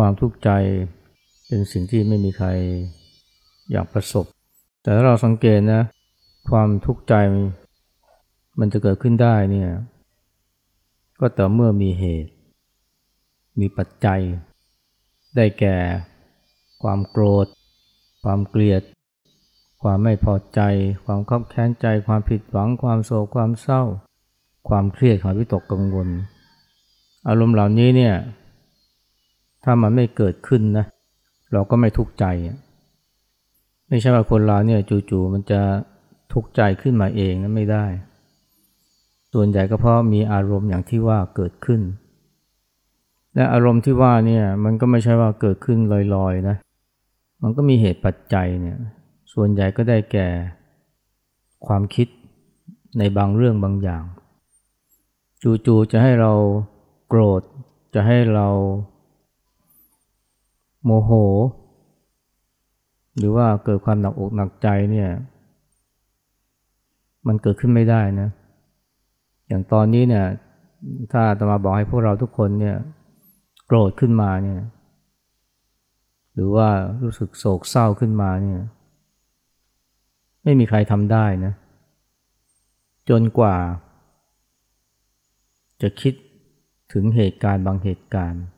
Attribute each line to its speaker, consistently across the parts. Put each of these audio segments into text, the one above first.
Speaker 1: ความทุกข์ใจเป็นสิ่งที่ไม่มีใครอยากประสบแต่ถ้าเราสังเกตนะความทุกข์ใจมันจะเกิดขึ้นได้เนี่ยก็ต่อเมื่อมีเหตุมีปัจจัยได้แก่ความโกรธความเกลียดความไม่พอใจความคับแค้นใจความผิดหวังความโศกความเศร้าความเครียดความวิตกกังวลอารมณ์เหล่านี้เนี่ยถ้ามันไม่เกิดขึ้นนะเราก็ไม่ทุกข์ใจไม่ใช่ว่าคนเราเนี่ยจู่ๆมันจะทุกข์ใจขึ้นมาเองนะไม่ได้ส่วนใหญ่ก็เพราะมีอารมณ์อย่างที่ว่าเกิดขึ้นและอารมณ์ที่ว่าเนี่ยมันก็ไม่ใช่ว่าเกิดขึ้นลอยๆนะมันก็มีเหตุปัจจัยเนี่ยส่วนใหญ่ก็ได้แก่ความคิดในบางเรื่องบางอย่างจู่ๆจะให้เราโกรธจะให้เราโมโหหรือว่าเกิดความหนักอกหนักใจเนี่ยมันเกิดขึ้นไม่ได้นะอย่างตอนนี้เนี่ยถ้าอาตมาบอกให้พวกเราทุกคนเนี่ยโกรธขึ้นมาเนี่ยหรือว่ารู้สึกโศกเศร้าขึ้นมาเนี่ยไม่มีใครทำได้นะจนกว่าจะคิดถึงเหตุการณ์บางเหตุการณ์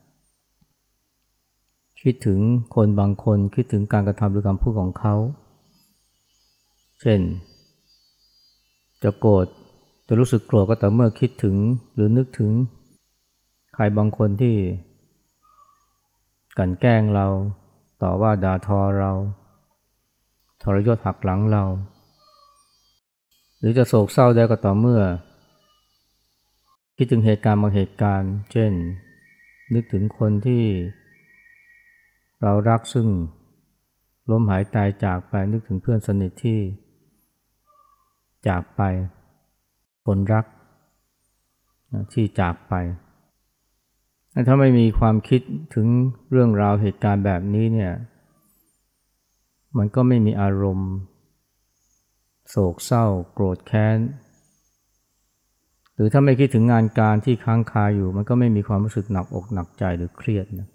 Speaker 1: คิดถึงคนบางคนคิดถึงการกระทำหรือคำพูดของเขาเช่นจะโกรธจะรู้สึกโกรธก็แต่เมื่อคิดถึงหรือนึกถึงใครบางคนที่กลั่นแกล้งเราต่อว่าด่าทอเราทรยศหักหลังเราหรือจะโศกเศร้าได้ก็ต่อเมื่อคิดถึงเหตุการณ์บางเหตุการณ์เช่นนึกถึงคนที่เรารักซึ่งล้มหายตายจากไปนึกถึงเพื่อนสนิทที่จากไปคนรักที่จากไปถ้าไม่มีความคิดถึงเรื่องราวเหตุการณ์แบบนี้เนี่ยมันก็ไม่มีอารมณ์โศกเศร้าโกรธแค้นหรือถ้าไม่คิดถึงงานการที่ค้างคาอยู่มันก็ไม่มีความรู้สึกหนักอกหนักใจหรือเครียดนะ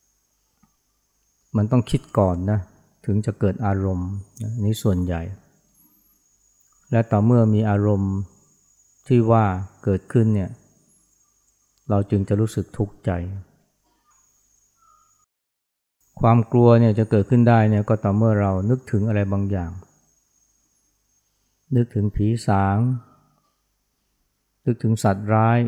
Speaker 1: มันต้องคิดก่อนนะถึงจะเกิดอารมณ์นี้ส่วนใหญ่และต่อเมื่อมีอารมณ์ที่ว่าเกิดขึ้นเนี่ยเราจึงจะรู้สึกทุกข์ใจความกลัวเนี่ยจะเกิดขึ้นได้เนี่ยก็ต่อเมื่อเรานึกถึงอะไรบางอย่างนึกถึงผีสางนึกถึงสัตว์ร้าย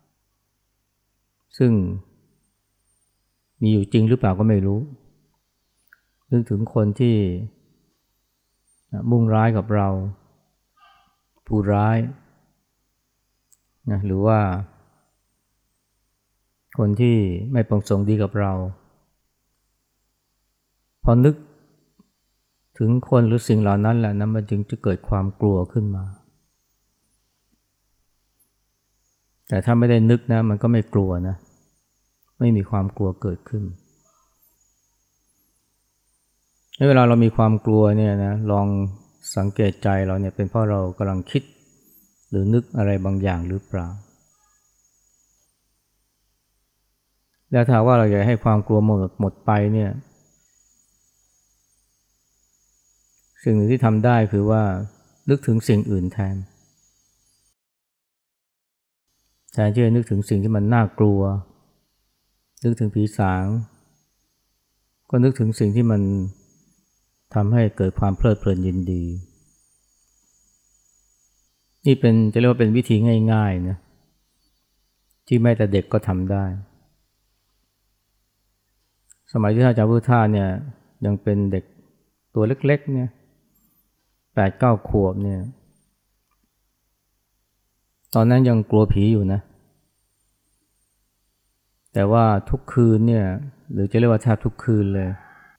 Speaker 1: ซึ่งมีอยู่จริงหรือเปล่าก็ไม่รู้นึกถึงคนที่มุ่งร้ายกับเราผู้ร้ายนะหรือว่าคนที่ไม่ประสงค์ดีกับเราพอนึกถึงคนหรือสิ่งเหล่านั้นแหละนะมันจึงจะเกิดความกลัวขึ้นมาแต่ถ้าไม่ได้นึกนะมันก็ไม่กลัวนะไม่มีความกลัวเกิดขึ้นเวลาเรามีความกลัวเนี่ยนะลองสังเกตใจเราเนี่ยเป็นเพราะเรากำลังคิดหรือนึกอะไรบางอย่างหรือเปล่าแล้วถ้าว่าเราอยากให้ความกลัวหมดไปเนี่ยสิ่งหนึ่งที่ทำได้คือว่านึกถึงสิ่งอื่นแทนที่จะนึกถึงสิ่งที่มันน่ากลัวนึกถึงผีสางก็นึกถึงสิ่งที่มันทำให้เกิดความเพลิดเพลินยินดีนี่เป็นจะเรียกว่าเป็นวิธีง่ายๆนะที่แม้แต่เด็กก็ทำได้สมัยที่ท่านอาจารย์พุทธาเนี่ยยังเป็นเด็กตัวเล็กๆเนี่ย 8-9 ขวบเนี่ยตอนนั้นยังกลัวผีอยู่นะแต่ว่าทุกคืนเนี่ยหรือจะเรียกว่าแทบทุกคืนเลย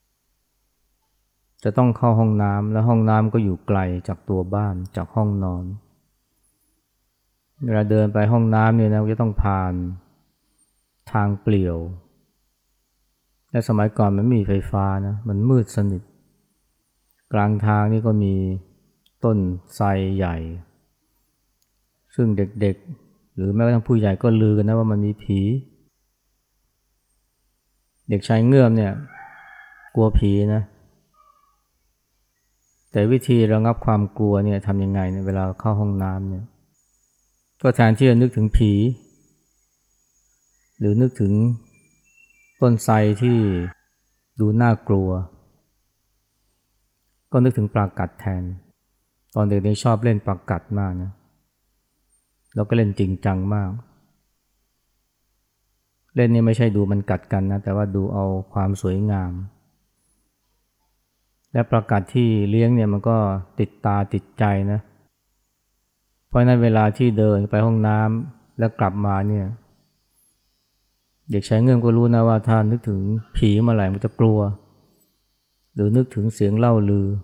Speaker 1: จะต้องเข้าห้องน้ำแล้วห้องน้ำก็อยู่ไกลจากตัวบ้านจากห้องนอนเวลาเดินไปห้องน้ำเนี่ยนะจะต้องผ่านทางเปลี่ยวและสมัยก่อนมันไม่มีไฟฟ้านะมันมืดสนิทกลางทางนี่ก็มีต้นไทรใหญ่ซึ่งเด็กๆหรือแม้กระทั่งผู้ใหญ่ก็ลือกันนะว่ามันมีผีเด็กชายเงือกเนี่ยกลัวผีนะแต่วิธีระงับความกลัวเนี่ยทำยังไงเนี่ยเวลาเข้าห้องน้ำเนี่ยก็แทนที่จะนึกถึงผีหรือนึกถึงต้นไทรที่ดูน่ากลัวก็นึกถึงปลากัดแทนตอนเด็กนี่ชอบเล่นปลากัดมากนะแล้วก็เล่นจริงจังมากเล่นนี่ไม่ใช่ดูมันกัดกันนะแต่ว่าดูเอาความสวยงามและปลากัดที่เลี้ยงเนี่ยมันก็ติดตาติดใจนะเพราะนั้นเวลาที่เดินไปห้องน้ำแล้วกลับมาเนี่ยเด็กชายเงื่อนก็รู้นะว่าถ้านึกถึงผีเมื่อไหร่มันจะกลัวหรือนึกถึงเสียงเล่าลือ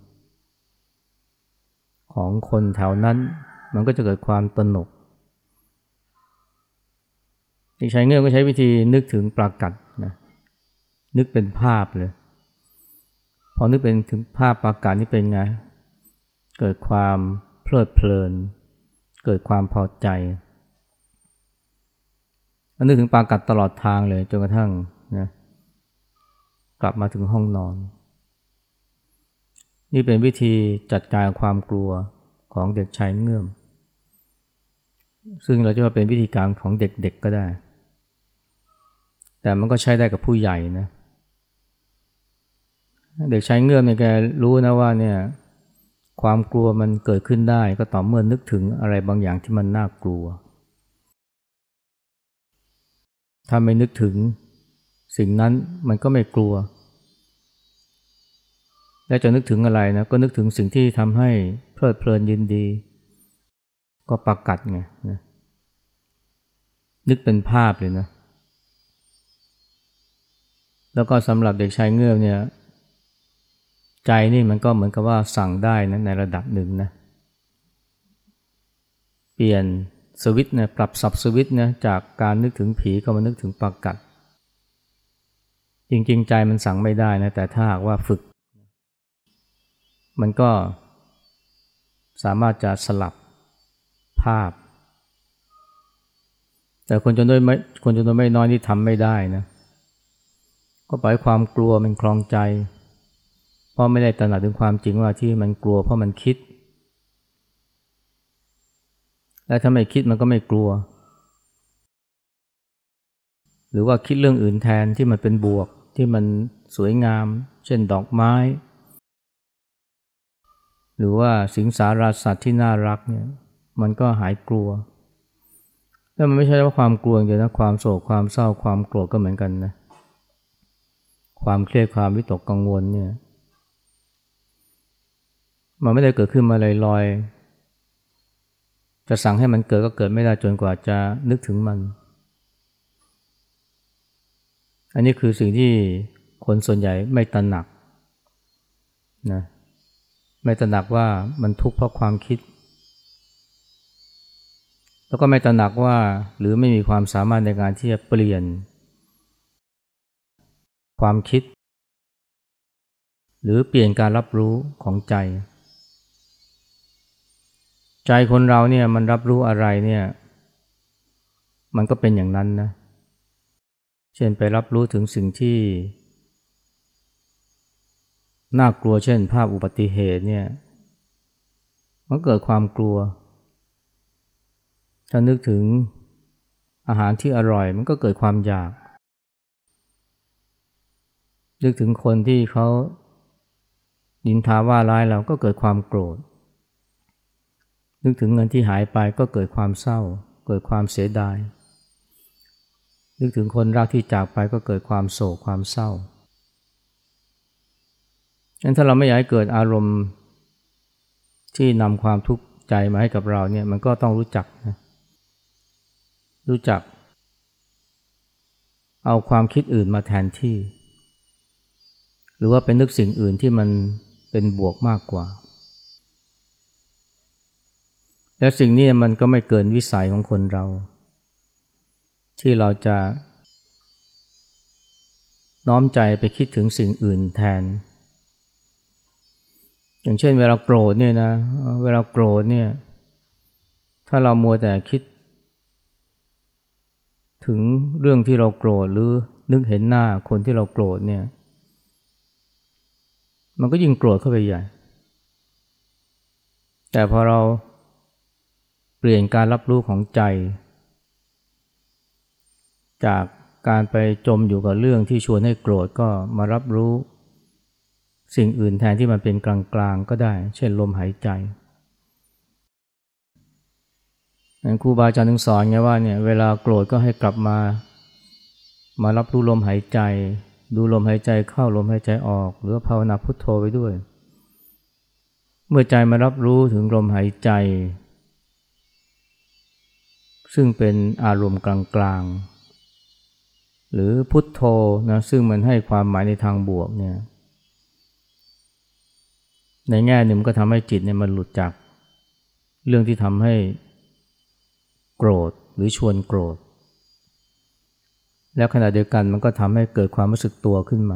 Speaker 1: ของคนแถวนั้นมันก็จะเกิดความตระหนกเด็กชายเงื่อนก็ใช้วิธีนึกถึงปลากัดนะนึกเป็นภาพเลยพอนึกเป็นถึงภาพปลากัดนี่เป็นไงเกิดความเพลิดเพลินเกิดความพอใจนึกถึงปลากัดตลอดทางเลยจนกระทั่งนะกลับมาถึงห้องนอนนี่เป็นวิธีจัดการความกลัวของเด็กชายเงื่อมซึ่งเราจะว่าเป็นวิธีการของเด็กๆก็ได้แต่มันก็ใช้ได้กับผู้ใหญ่นะเด็กชายเงื่อมเนี่ยแกรู้นะว่าเนี่ยความกลัวมันเกิดขึ้นได้ก็ต่อเมื่อนึกถึงอะไรบางอย่างที่มันน่ากลัวถ้าไม่นึกถึงสิ่งนั้นมันก็ไม่กลัวและจะนึกถึงอะไรนะก็นึกถึงสิ่งที่ทำให้เพลิดเพลินยินดีก็ปรากฏไงนะนึกเป็นภาพเลยนะแล้วก็สำหรับเด็กชายเงือกเนี่ยใจนี่มันก็เหมือนกับว่าสั่งได้นะในระดับหนึ่งนะเปลี่ยนสวิตช์นะปรับสับสวิตช์นะจากการนึกถึงผีก็มานึกถึงปรากฏจริงๆใจมันสั่งไม่ได้นะแต่ถ้าหากว่าฝึกมันก็สามารถจะสลับภาพแต่คนจำนวนไม่น้อยที่ทำไม่ได้นะก็ปล่อยความกลัวมันคลองใจเพราะไม่ได้ตระหนักถึงความจริงว่าที่มันกลัวเพราะมันคิดและถ้าไม่คิดมันก็ไม่กลัวหรือว่าคิดเรื่องอื่นแทนที่มันเป็นบวกที่มันสวยงามเช่นดอกไม้หรือว่าสิงสาราสัตว์ที่น่ารักเนี่ยมันก็หายกลัวแล้วมันไม่ใช่ว่าความกลัวอย่างเดียวนะความโศกความเศร้าความโกรธก็เหมือนกันนะความเครียดความวิตกกังวลเนี่ยมันไม่ได้เกิดขึ้นมาลอยๆจะสั่งให้มันเกิดก็เกิดไม่ได้จนกว่าจะนึกถึงมันอันนี้คือสิ่งที่คนส่วนใหญ่ไม่ตระหนักนะไม่ตระหนักว่ามันทุกข์เพราะความคิดแล้วก็ไม่ตระหนักว่าหรือไม่มีความสามารถในการที่จะเปลี่ยนความคิดหรือเปลี่ยนการรับรู้ของใจใจคนเราเนี่ยมันรับรู้อะไรเนี่ยมันก็เป็นอย่างนั้นนะเช่นไปรับรู้ถึงสิ่งที่น่ากลัวเช่นภาพอุบัติเหตุเนี่ยมันเกิดความกลัวถ้านึกถึงอาหารที่อร่อยมันก็เกิดความอยากนึกถึงคนที่เขานินทาว่าร้ายเราก็เกิดความโกรธนึกถึงเงินที่หายไปก็เกิดความเศร้าเกิดความเสียดายนึกถึงคนรักที่จากไปก็เกิดความโศกความเศร้างั้นถ้าเราไม่อยากให้เกิดอารมณ์ที่นำความทุกข์ใจมาให้กับเราเนี่ยมันก็ต้องรู้จักนะรู้จักเอาความคิดอื่นมาแทนที่หรือว่าเป็นนึกสิ่งอื่นที่มันเป็นบวกมากกว่าและสิ่งนี้มันก็ไม่เกินวิสัยของคนเราที่เราจะน้อมใจไปคิดถึงสิ่งอื่นแทนอย่างเช่นเวลาโกรธเนี่ยนะเวลาโกรธเนี่ยถ้าเรามัวแต่คิดถึงเรื่องที่เราโกรธหรือนึกเห็นหน้าคนที่เราโกรธเนี่ยมันก็ยิ่งโกรธเข้าไปใหญ่แต่พอเราเปลี่ยนการรับรู้ของใจจากการไปจมอยู่กับเรื่องที่ชวนให้โกรธก็มารับรู้สิ่งอื่นแทนที่มันเป็นกลางๆก็ได้เช่นลมหายใจครูบาอาจารย์ถึงสอนไงว่าเนี่ยเวลาโกรธก็ให้กลับมารับรู้ลมหายใจดูลมหายใจเข้าลมหายใจออกหรือภาวนาพุทโธไปด้วยเมื่อใจมารับรู้ถึงลมหายใจซึ่งเป็นอารมณ์กลางๆหรือพุทโธนะซึ่งมันให้ความหมายในทางบวกเนี่ยในแง่หนึ่งมันก็ทำให้จิตเนี่ยมันหลุดจากเรื่องที่ทำให้โกรธหรือชวนโกรธแล้วขณะเดียวกันมันก็ทำให้เกิดความรู้สึกตัวขึ้นมา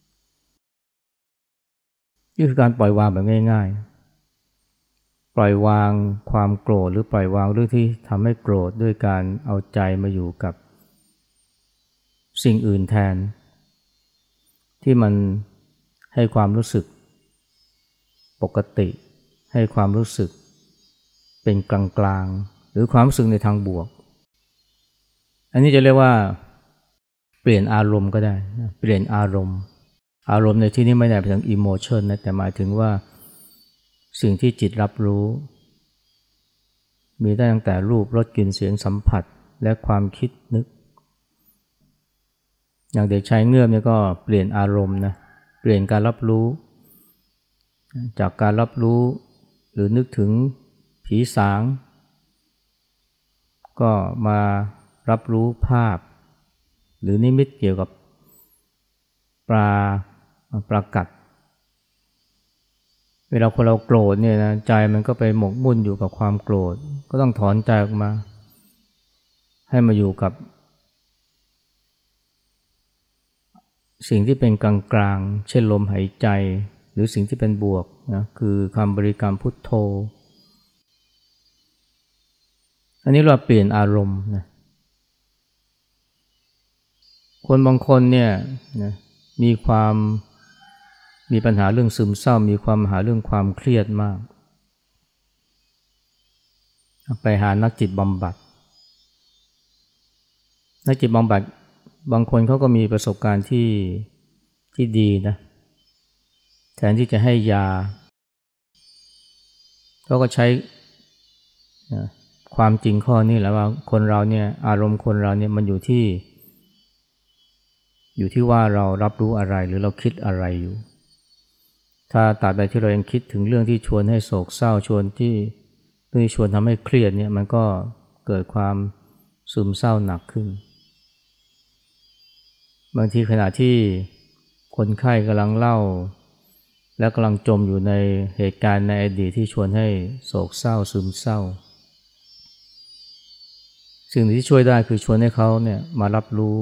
Speaker 1: นี่คือการปล่อยวางแบบง่ายๆปล่อยวางความโกรธหรือปล่อยวางเรื่องที่ทำให้โกรธด้วยการเอาใจมาอยู่กับสิ่งอื่นแทนที่มันให้ความรู้สึกปกติให้ความรู้สึกเป็นกลางๆหรือความรู้สึกในทางบวกอันนี้จะเรียกว่าเปลี่ยนอารมณ์ก็ได้เปลี่ยนอารมณ์ในที่นี้ไม่ได้หมายถึง emotion นะแต่หมายถึงว่าสิ่งที่จิตรับรู้มีได้ตั้งแต่รูปรสกลิ่นเสียงสัมผัสและความคิดนึกอย่างเด็กชายเงือกเนี่ยก็เปลี่ยนอารมณ์นะเปลี่ยนการรับรู้จากการรับรู้หรือนึกถึงผีสางก็มารับรู้ภาพหรือนิมิตเกี่ยวกับปลากัดเวลาคนเราโกรธเนี่ยนะใจมันก็ไปหมกมุ่นอยู่กับความโกรธก็ต้องถอนใจออกมาให้มาอยู่กับสิ่งที่เป็นกลางๆเช่นลมหายใจหรือสิ่งที่เป็นบวกนะคือคำบริกรรมพุทโธอันนี้เราเปลี่ยนอารมณ์นะคนบางคนเนี่ยนะมีปัญหาเรื่องซึมเศร้ามีความหาเรื่องความเครียดมากไปหานักจิตบำบัดนักจิตบำบัดบางคนเขาก็มีประสบการณ์ที่ดีนะแทนที่จะให้ยาเขาก็ใช้นะความจริงข้อนี้แหละว่าคนเราเนี่ยอารมณ์คนเราเนี่ยมันอยู่ที่ว่าเรารับรู้อะไรหรือเราคิดอะไรอยู่ถ้าตราบใดที่เรายังคิดถึงเรื่องที่ชวนให้โศกเศร้าชวนทำให้เครียดเนี่ยมันก็เกิดความซึมเศร้าหนักขึ้นบางทีขณะที่คนไข้กำลังเล่าและกำลังจมอยู่ในเหตุการณ์ในอดีตที่ชวนให้โศกเศร้าซึมเศร้าสิ่งที่ช่วยได้คือชวนให้เขาเนี่ยมารับรู้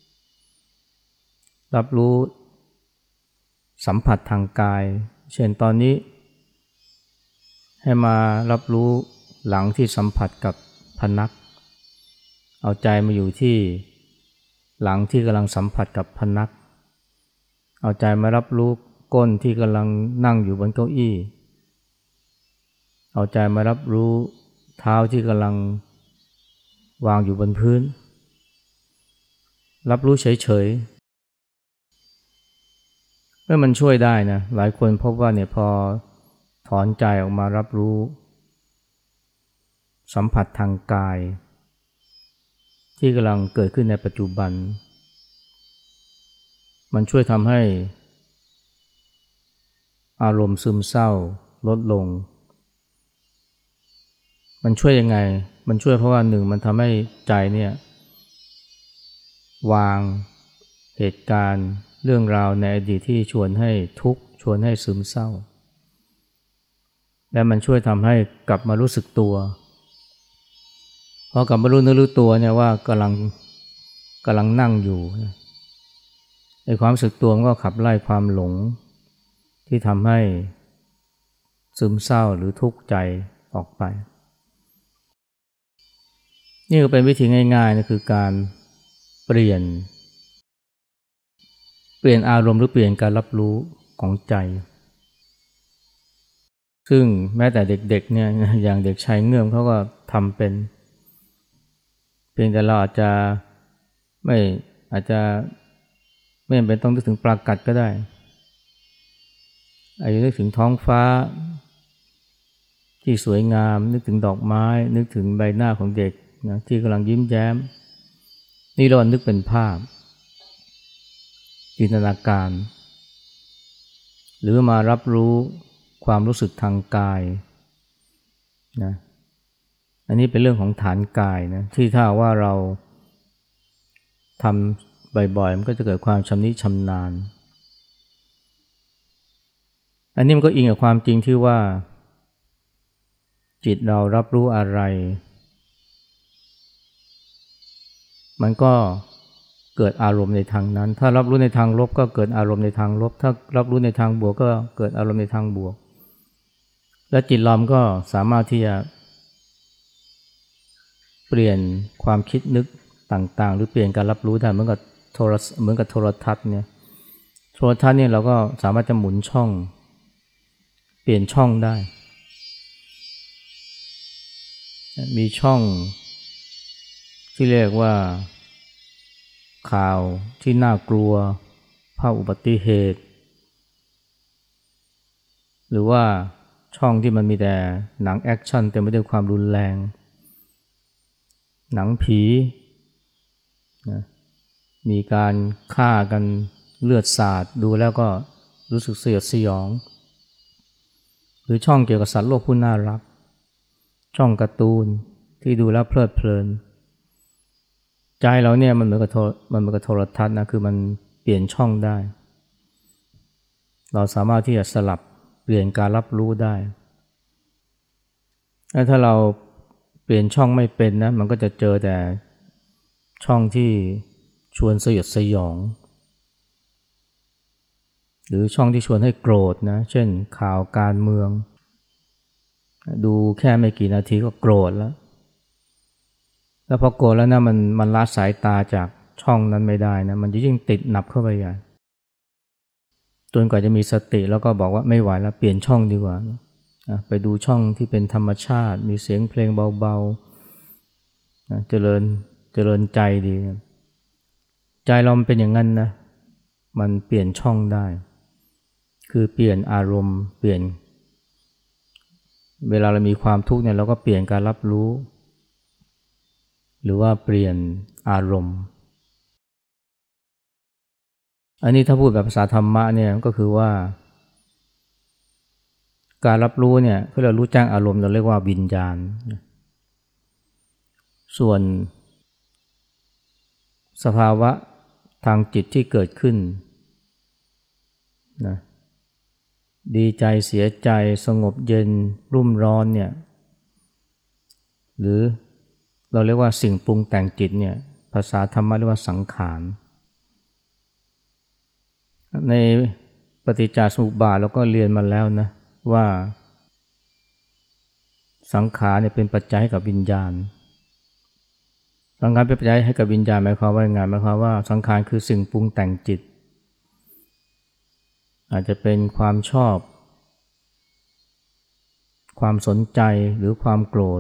Speaker 1: สัมผัสทางกายเช่นตอนนี้ให้มารับรู้หลังที่สัมผัสกับพนักเอาใจมาอยู่ที่หลังที่กำลังสัมผัสกับพนักเอาใจมารับรู้ก้นที่กำลังนั่งอยู่บนเก้าอี้เอาใจมารับรู้เท้าที่กำลังวางอยู่บนพื้นรับรู้เฉยๆเมื่อมันช่วยได้นะหลายคนพบว่าเนี่ยพอถอนใจออกมารับรู้สัมผัสทางกายที่กำลังเกิดขึ้นในปัจจุบันมันช่วยทำให้อารมณ์ซึมเศร้าลดลงมันช่วยยังไงมันช่วยเพราะว่าหนึ่งมันทำให้ใจเนี่ยวางเหตุการณ์เรื่องราวในอดีตที่ชวนให้ทุกข์ชวนให้ซึมเศร้าและมันช่วยทำให้กลับมารู้สึกตัวพอกลับมารู้เนื้อรู้ตัวเนี่ยว่ากำลังนั่งอยู่ไอ้ความรู้สึกตัวมันก็ขับไล่ความหลงที่ทำให้ซึมเศร้าหรือทุกข์ใจออกไปนี่ก็เป็นวิธีง่ายๆนะคือการเปลี่ยนเปลี่ยนอารมณ์หรือเปลี่ยนการรับรู้ของใจซึ่งแม้แต่เด็กๆเนี่ยอย่างเด็กชายเงื่อมเขาก็ทำเป็นเพียงแต่เราไม่อาจจะไม่จำเป็นต้องนึกถึงปลากัดก็ได้อาจจะนึกถึงท้องฟ้าที่สวยงามนึกถึงดอกไม้นึกถึงใบหน้าของเด็กนะที่กำลังยิ้มแย้มนี่เรานึกเป็นภาพจินตนาการหรือมารับรู้ความรู้สึกทางกายนะอันนี้เป็นเรื่องของฐานกายนะที่ถ้าว่าเราทำบ่อยๆมันก็จะเกิดความชำนิชำนาญอันนี้มันก็อิงกับความจริงที่ว่าจิตเรารับรู้อะไรมันก็เกิดอารมณ์ในทางนั้นถ้ารับรู้ในทางลบก็เกิดอารมณ์ในทางลบถ้ารับรู้ในทางบวกก็เกิดอารมณ์ในทางบวกและจิตเราก็สามารถที่จะเปลี่ยนความคิดนึกต่างๆหรือเปลี่ยนการรับรู้ได้เหมือนกับโทรทัศน์เนี่ยโทรทัศน์เนี่ยเราก็สามารถจะหมุนช่องเปลี่ยนช่องได้มีช่องที่เรียกว่าข่าวที่น่ากลัวภาพอุบัติเหตุหรือว่าช่องที่มันมีแต่หนังแอคชั่นเต็มไปด้วยความรุนแรงหนังผีนะมีการฆ่ากันเลือดสาดดูแล้วก็รู้สึกสยดสยองหรือช่องเกี่ยวกับสัตว์โลกผู้น่ารักช่องการ์ตูนที่ดูแล้วเพลิดเพลินใจเราเนี่ยมันเหมือนกับโทรทัศน์นะคือมันเปลี่ยนช่องได้เราสามารถที่จะสลับเปลี่ยนการรับรู้ได้และถ้าเราเปลี่ยนช่องไม่เป็นนะมันก็จะเจอแต่ช่องที่ชวนสยดสยองหรือช่องที่ชวนให้โกรธนะเช่นข่าวการเมืองดูแค่ไม่กี่นาทีก็โกรธแล้วพอโกรธแล้วนะมันละสายตาจากช่องนั้นไม่ได้นะมันจะยิ่งติดหนับเข้าไปใหญ่จนกว่าจะมีสติแล้วก็บอกว่าไม่ไหวแล้วเปลี่ยนช่องดีกว่าไปดูช่องที่เป็นธรรมชาติมีเสียงเพลงเบาๆเจริญใจดีใจเรามันเป็นอย่างนั้นนะมันเปลี่ยนช่องได้คือเปลี่ยนอารมณ์เปลี่ยนเวลาเรามีความทุกข์เนี่ยเราก็เปลี่ยนการรับรู้หรือว่าเปลี่ยนอารมณ์อันนี้ถ้าพูดแบบภาษาธรรมะเนี่ยก็คือว่าการรับรู้เนี่ยที่เรารู้แจ้งอารมณ์เราเรียกว่าวิญญาณส่วนสภาวะทางจิตที่เกิดขึ้นนะดีใจเสียใจสงบเย็นรุ่มร้อนเนี่ยหรือเราเรียกว่าสิ่งปรุงแต่งจิตเนี่ยภาษาธรรมะเรียกว่าสังขารในปฏิจจสมุปบาทเราก็เรียนมาแล้วนะว่าสังขารเนี่ยเป็นปัจจัยให้กับวิญญาณสังขารเป็นปัจจัยให้กับวิญญาณหมายความว่าไงหมายความว่าสังขารคือสิ่งปรุงแต่งจิตอาจจะเป็นความชอบความสนใจหรือความโกรธ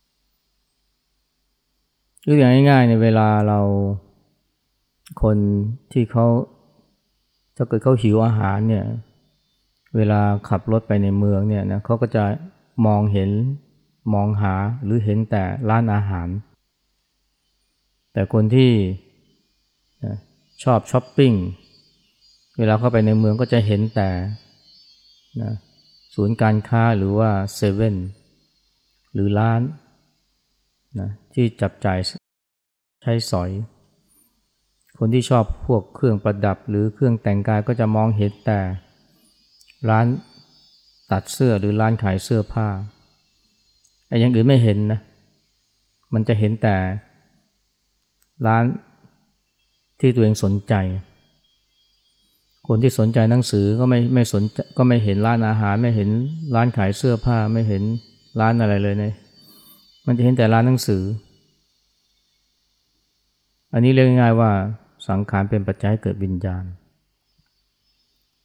Speaker 1: หรืออย่างง่ายๆในเวลาเราคนที่ถ้าเกิดเขาหิวอาหารเนี่ยเวลาขับรถไปในเมืองเนี่ยนะเขาก็จะมองเห็นมองหาหรือเห็นแต่ร้านอาหารแต่คนที่ชอบช้อปปิ้งเวลาเข้าไปในเมืองก็จะเห็นแต่นะศูนย์การค้าหรือว่าเซเว่นหรือร้านนะที่จับจ่ายใช้สอยคนที่ชอบพวกเครื่องประดับหรือเครื่องแต่งกายก็จะมองเห็นแต่ร้านตัดเสื้อหรือร้านขายเสื้อผ้าไอ้อย่างอื่นไม่เห็นนะมันจะเห็นแต่ร้านที่ตัวเองสนใจคนที่สนใจหนังสือก็ไม่สนก็ไม่เห็นร้านอาหารไม่เห็นร้านขายเสื้อผ้าไม่เห็นร้านอะไรเลยนะมันจะเห็นแต่ร้านหนังสืออันนี้เรียกง่ายๆว่าสังขารเป็นปัจจัยให้เกิดวิญญาณ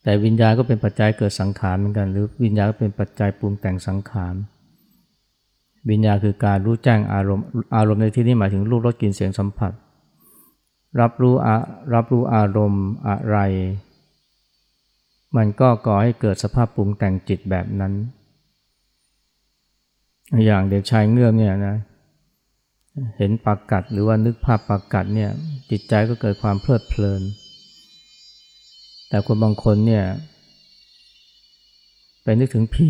Speaker 1: แต่วิญญาณก็เป็นปัจจัยเกิดสังขารเหมือนกันหรือวิญญาณก็เป็นปัจจัยปรุงแต่งสังขารวิญญาณคือการรู้แจ้งอารมณ์ในที่นี้หมายถึงรูปรสกลิ่นเสียงสัมผัสรับรู้อารมณ์อะไรมันก็ก่อให้เกิดสภาพปรุงแต่งจิตแบบนั้นอย่างเด็กชายเงือกเนี่ยนะเห็นปลากัดหรือว่านึกภาพปลากัดเนี่ยจิตใจก็เกิดความเพลิดเพลินแต่คนบางคนเนี่ยไปนึกถึงผี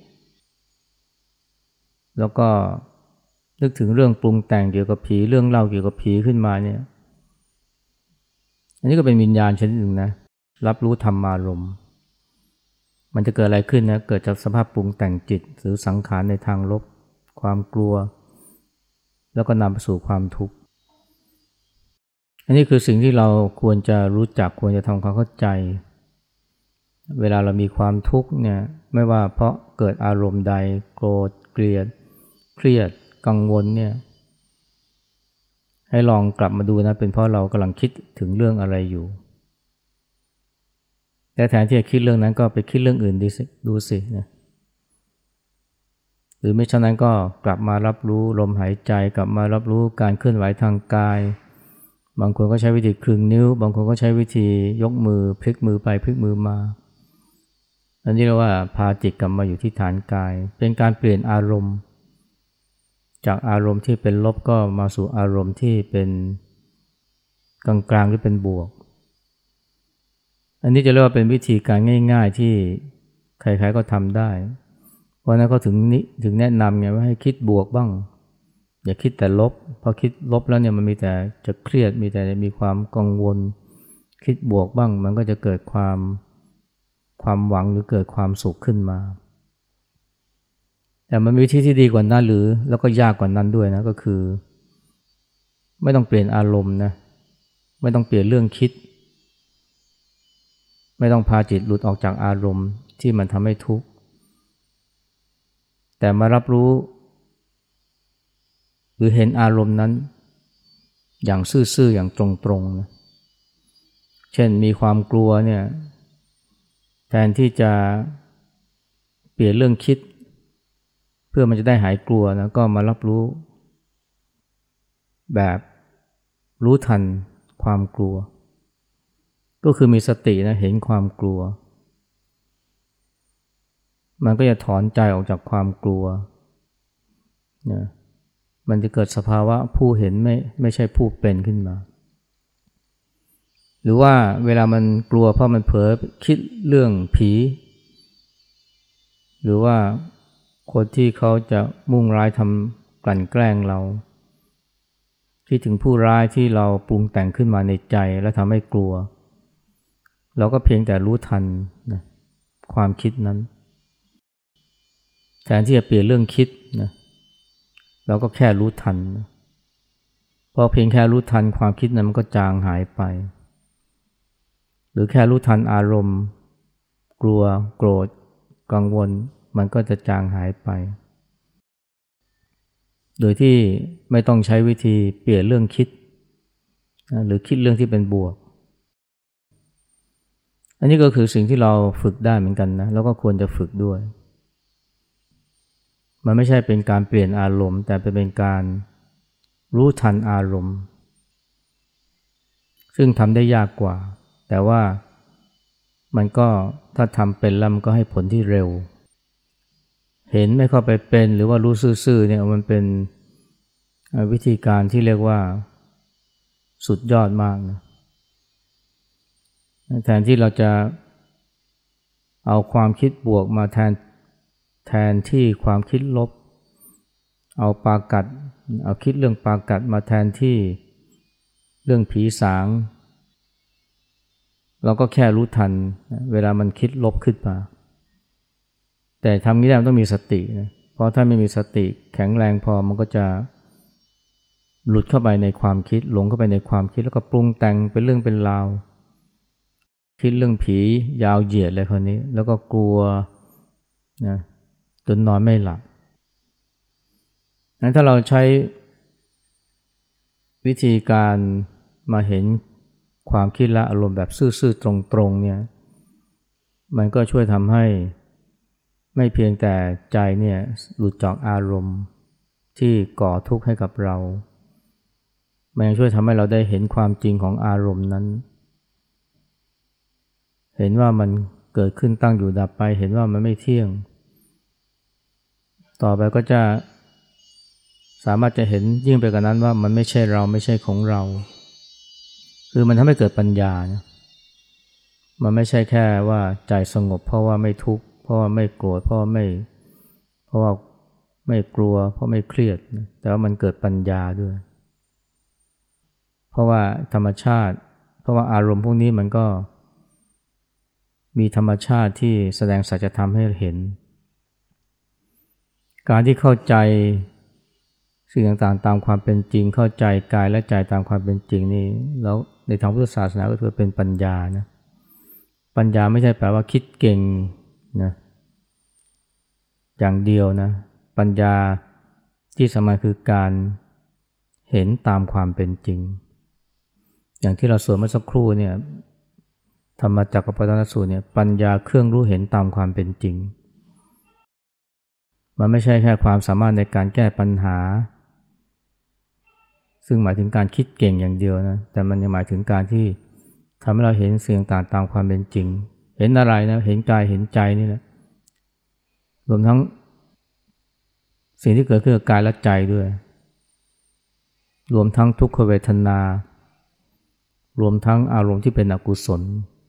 Speaker 1: แล้วก็นึกถึงเรื่องปรุงแต่งเกี่ยวกับผีเรื่องเล่าเกี่ยวกับผีขึ้นมาเนี่ยอันนี้ก็เป็นวิญญาณชนิดหนึ่งนะรับรู้ธรรมารมณ์มันจะเกิดอะไรขึ้นนะเกิดจากสภาพปรุงแต่งจิตหรือสังขารในทางลบความกลัวแล้วก็นำไปสู่ความทุกข์อันนี้คือสิ่งที่เราควรจะรู้จักควรจะทำความเข้าใจเวลาเรามีความทุกข์เนี่ยไม่ว่าเพราะเกิดอารมณ์ใดโกรธเกลียดเครียดกังวลเนี่ยให้ลองกลับมาดูนะเป็นเพราะเรากำลังคิดถึงเรื่องอะไรอยู่แต่แทนที่จะคิดเรื่องนั้นก็ไปคิดเรื่องอื่นดูสินะหรือไม่ฉะนั้นก็กลับมารับรู้ลมหายใจกลับมารับรู้การเคลื่อนไหวทางกายบางคนก็ใช้วิธีคลึงนิ้วบางคนก็ใช้วิธียกมือพลิกมือไปพลิกมือมาอันนี้เรียกว่าพาจิตกลับมาอยู่ที่ฐานกายเป็นการเปลี่ยนอารมณ์จากอารมณ์ที่เป็นลบก็มาสู่อารมณ์ที่เป็นกลางๆหรือเป็นบวกอันนี้จะเรียกว่าเป็นวิธีการง่ายๆที่ใครๆก็ทำได้เพราะนั้นก็ถึงแนะนำไงว่าให้คิดบวกบ้างอย่าคิดแต่ลบพอคิดลบแล้วเนี่ยมันมีแต่จะเครียดมีแต่มีความกังวลคิดบวกบ้างมันก็จะเกิดความหวังหรือเกิดความสุขขึ้นมาแต่มันมีวิธีที่ดีกว่านั้นหรือแล้วก็ยากกว่านั้นด้วยนะก็คือไม่ต้องเปลี่ยนอารมณ์นะไม่ต้องเปลี่ยนเรื่องคิดไม่ต้องพาจิตหลุดออกจากอารมณ์ที่มันทำให้ทุกข์แต่มารับรู้หรือเห็นอารมณ์นั้นอย่างซื่อๆอย่างตรงๆนะเช่นมีความกลัวเนี่ยแทนที่จะเปลี่ยนเรื่องคิดเพื่อมันจะได้หายกลัวนะก็มารับรู้แบบรู้ทันความกลัวก็คือมีสตินะเห็นความกลัวมันก็จะถอนใจออกจากความกลัวนะมันจะเกิดสภาวะผู้เห็นไม่ใช่ผู้เป็นขึ้นมาหรือว่าเวลามันกลัวเพราะมันเผลอคิดเรื่องผีหรือว่าคนที่เขาจะมุ่งร้ายทำกลั่นแกล้งเราคิดถึงผู้ร้ายที่เราปรุงแต่งขึ้นมาในใจแล้วทำให้กลัวเราก็เพียงแต่รู้ทันนะความคิดนั้นแทนที่จะเปลี่ยนเรื่องคิดนะเราก็แค่รู้ทันนะพอเพียงแค่รู้ทันความคิดนั้นมันก็จางหายไปหรือแค่รู้ทันอารมณ์กลัวโกรธกังวลมันก็จะจางหายไปโดยที่ไม่ต้องใช้วิธีเปลี่ยนเรื่องคิดนะหรือคิดเรื่องที่เป็นบวกอันนี้ก็คือสิ่งที่เราฝึกได้เหมือนกันนะแล้วก็ควรจะฝึกด้วยมันไม่ใช่เป็นการเปลี่ยนอารมณ์แต่เป็นการรู้ทันอารมณ์ซึ่งทำได้ยากกว่าแต่ว่ามันก็ถ้าทำเป็นแล้วมันก็ให้ผลที่เร็วเห็นไม่เข้าไปเป็นหรือว่ารู้ซื่อๆเนี่ยมันเป็นวิธีการที่เรียกว่าสุดยอดมากนะแทนที่เราจะเอาความคิดบวกมาแทนที่ความคิดลบเอาคิดเรื่องปากัดมาแทนที่เรื่องผีสางเราก็แค่รู้ทันเวลามันคิดลบขึ้นมาแต่ทำนี้ได้มันต้องมีสตินะเพราะถ้าไม่มีสติแข็งแรงพอมันก็จะหลุดเข้าไปในความคิดหลงเข้าไปในความคิดแล้วก็ปรุงแต่งเป็นเรื่องเป็นราวคิดเรื่องผียาวเหยียดเลยคนนี้แล้วก็กลัวนะจนนอนไม่หลับถ้าเราใช้วิธีการมาเห็นความคิดและอารมณ์แบบซื่อๆตรงๆเนี่ยมันก็ช่วยทำให้ไม่เพียงแต่ใจเนี่ยหลุดจากอารมณ์ที่ก่อทุกข์ให้กับเรามันยังช่วยทำให้เราได้เห็นความจริงของอารมณ์นั้นเห็นว่ามันเกิดขึ้นตั้งอยู่ดับไปเห็นว่ามันไม่เที่ยงต่อไปก็จะสามารถจะเห็นยิ่งไปกว่านั้นว่ามันไม่ใช่เราไม่ใช่ของเราคือมันทำให้เกิดปัญญานะมันไม่ใช่แค่ว่าใจสงบเพราะว่าไม่ทุกข์เพราะว่าไม่โกรธเพราะว่าไม่กลัวเพราะไม่เครียดแต่ว่ามันเกิดปัญญาด้วยเพราะว่าธรรมชาติเพราะว่าอารมณ์พวกนี้มันก็มีธรรมชาติที่แสดงสัจธรรมให้เห็นการที่เข้าใจสิ่งต่างๆตามความเป็นจริงเข้าใจกายและใจตามความเป็นจริงนี่แล้วในทางพุทธศาสนาก็ถือเป็นปัญญานะปัญญาไม่ใช่แปลว่าคิดเก่งนะอย่างเดียวนะปัญญาที่สำคัญคือการเห็นตามความเป็นจริงอย่างที่เราสวดเมื่อสักครู่เนี่ยธรรมจักรกับปวัตตนสูตรเนี่ยปัญญาเครื่องรู้เห็นตามความเป็นจริงมันไม่ใช่แค่ความสามารถในการแก้ปัญหาซึ่งหมายถึงการคิดเก่งอย่างเดียวนะแต่มันยังหมายถึงการที่ทำให้เราเห็นสิ่งต่างตามความเป็นจริงเห็นอะไรนะเห็นกายเห็นใจนี่แหละรวมทั้งสิ่งที่เกิดขึ้นกับกายและใจด้วยรวมทั้งทุกขเวทนารวมทั้งอารมณ์ที่เป็นอกุศล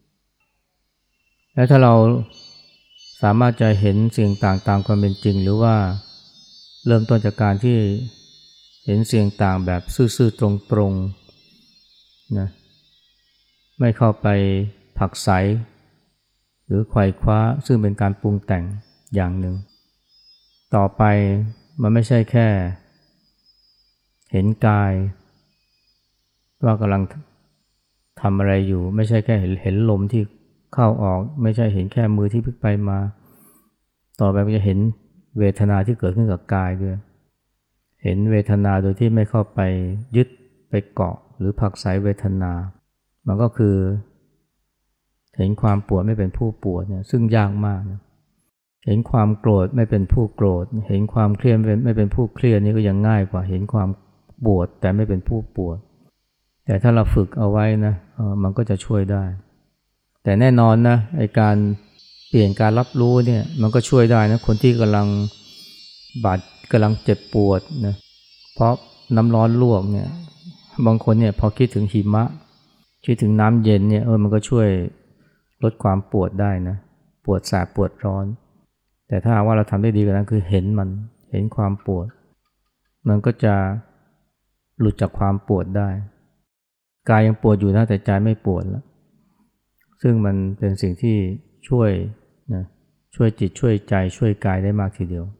Speaker 1: และถ้าเราสามารถจะเห็นสิ่งต่างตามความเป็นจริงหรือว่าเริ่มต้นจากการที่เห็นสิ่งต่างแบบซื่อๆตรงๆนะไม่เข้าไปผลักไสหรือไขว่คว้าซึ่งเป็นการปรุงแต่งอย่างหนึ่งต่อไปมันไม่ใช่แค่เห็นกายว่ากำลังทำอะไรอยู่ไม่ใช่แค่เห็นลมที่เข้าออกไม่ใช่เห็นแค่มือที่พลิกไปมาต่อไปมันจะเห็นเวทนาที่เกิดขึ้นกับกายด้วยเห็นเวทนาโดยที่ไม่เข้าไปยึดไปเกาะหรือผลักไสเวทนามันก็คือเห็นความปวดไม่เป็นผู้ปวดเนี่ยซึ่งยากมากนะเห็นความโกรธไม่เป็นผู้โกรธเห็นความเครียดไม่เป็นผู้เครียดนี่ก็ยังง่ายกว่าเห็นความปวดแต่ไม่เป็นผู้ปวดแต่ถ้าเราฝึกเอาไว้นะมันก็จะช่วยได้แต่แน่นอนนะไอ้การเปลี่ยนการรับรู้เนี่ยมันก็ช่วยได้นะคนที่กำลังกำลังเจ็บปวดนะเพราะน้ำร้อนลวกเนี่ยบางคนเนี่ยพอคิดถึงหิมะคิดถึงน้ำเย็นเนี่ยมันก็ช่วยลดความปวดได้นะปวดแสบปวดร้อนแต่ถ้าว่าเราทำได้ดีกว่านั้นคือเห็นความปวดมันก็จะหลุดจากความปวดได้กายยังปวดอยู่นะแต่ใจไม่ปวดแล้วซึ่งมันเป็นสิ่งที่ช่วยนะช่วยจิตช่วยใจช่วยกายได้มากทีเดียว